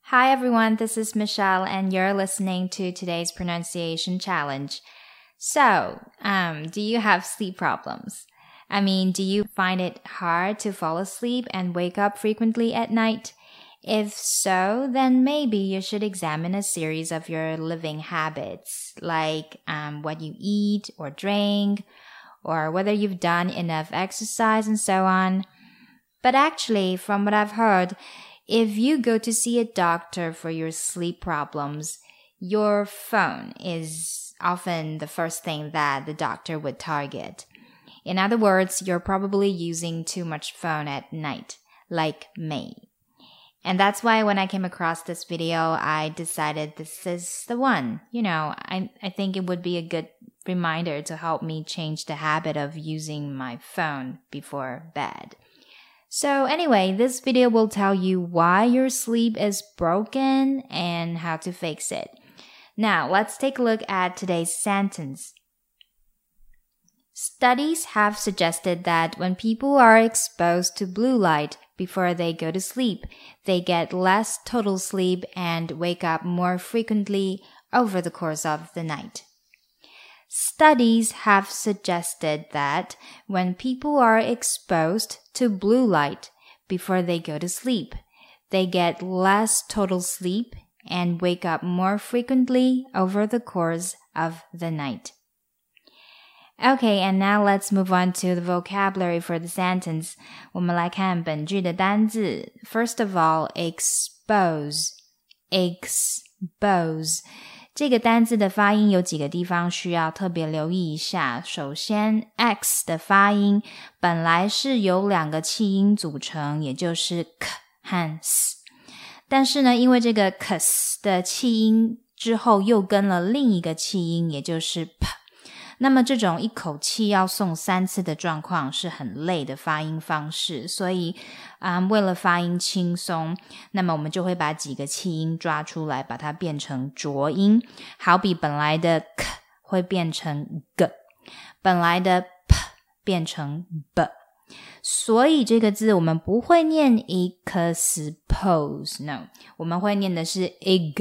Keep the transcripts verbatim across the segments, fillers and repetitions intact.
Hi everyone, this is Michelle and you're listening to today's pronunciation challenge. So, um, do you have sleep problems? I mean, do you find it hard to fall asleep and wake up frequently at night? If so, then maybe you should examine a series of your living habits, like um, what you eat or drink, or whether you've done enough exercise and so on. But actually, from what I've heard, if you go to see a doctor for your sleep problems, your phone is often the first thing that the doctor would target. In other words, you're probably using too much phone at night, like me. And that's why when I came across this video, I decided this is the one. You know, I, I think it would be a good reminder to help me change the habit of using my phone before bed. So anyway, this video will tell you why your sleep is broken and how to fix it. Now, let's take a look at today's sentence. Studies have suggested that when people are exposed to blue light before they go to sleep, they get less total sleep and wake up more frequently over the course of the night. Studies have suggested that when people are exposed to blue light before they go to sleep, they get less total sleep and wake up more frequently over the course of the night. Okay, and now let's move on to the vocabulary for the sentence. 我们来看本句的单字。First of all, expose, expose.这个单字的发音有几个地方需要特别留意一下。首先 X 的发音本来是由两个气音组成，也就是 k 和 s， 但是呢，因为这个 k 的气音之后又跟了另一个气音，也就是 p， 那么这种一口气要送三次的状况是很累的发音方式，所以、嗯、为了发音轻松，那么我们就会把几个气音抓出来，把它变成浊音。好比本来的 k 会变成 g， 本来的 p 变成 b， 所以这个字我们不会念 expose， no， 我们会念的是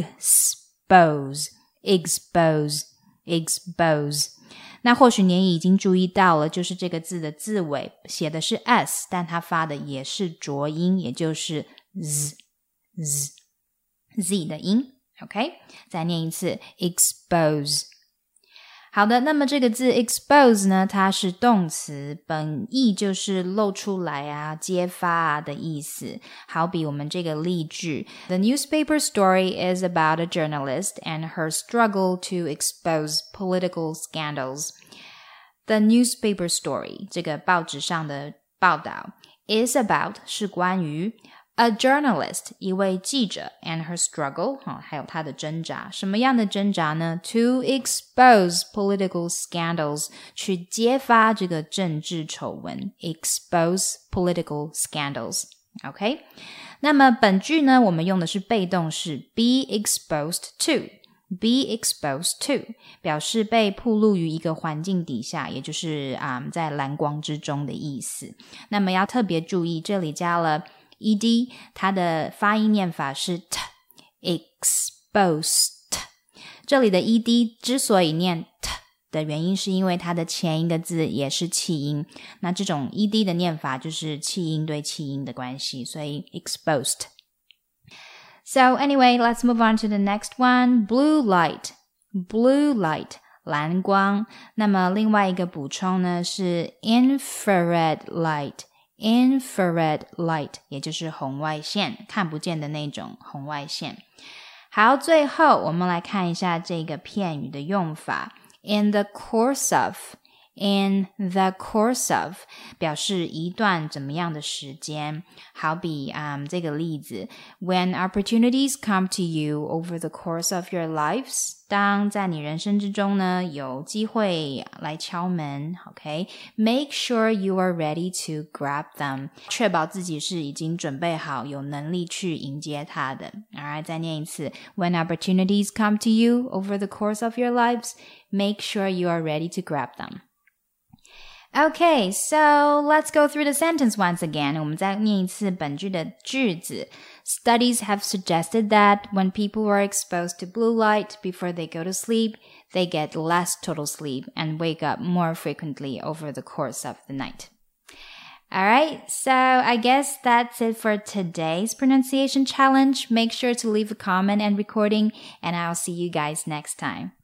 expose， expose， expose。那或许你已经注意到了，就是这个字的字尾写的是 s， 但它发的也是浊音，也就是 z z z 的音。 OK， 再念一次 expose。 好的，那么这个字 expose 呢，它是动词，本意就是露出来啊，揭发啊的意思。好比我们这个例句 The newspaper story is about a journalist and her struggle to expose political scandals. The newspaper story 这个报纸上的报道 is about 是关于A journalist, 一位记者 and her struggle, 还有她的挣扎。什么样的挣扎呢？ To expose political scandals, 去揭发这个政治丑闻。Expose political scandals. OK? 那么本句呢，我们用的是被动式 be exposed to. Be exposed to 表示被暴露于一个环境底下，也就是、嗯、在蓝光之中的意思。那么要特别注意，这里加了ed 它的发音念法是 t exposed， 这里的 ed 之所以念 t 的原因是因为它的前一个字也是气音，那这种 ed 的念法就是气音对气音的关系，所以 exposed。 So anyway, let's move on to the next one. Blue light, blue light 蓝光。那么另外一个补充呢是 infrared light，infrared light 也就是红外线，看不见的那种红外线。好，最后我们来看一下这个片语的用法。 In the course of， in the course of 表示一段怎么样的时间。好比、um, 这个例子 When opportunities come to you over the course of your lives， 当在你人生之中呢有机会来敲门 OK， Make sure you are ready to grab them， 确保自己是已经准备好有能力去迎接它的。 Alright， 再念一次 When opportunities come to you over the course of your lives， Make sure you are ready to grab them。 Okay, so let's go through the sentence once again. 我们再念一次本句的句子。Studies have suggested that when people are exposed to blue light before they go to sleep, they get less total sleep and wake up more frequently over the course of the night. Alright, so I guess that's it for today's pronunciation challenge. Make sure to leave a comment and recording, and I'll see you guys next time.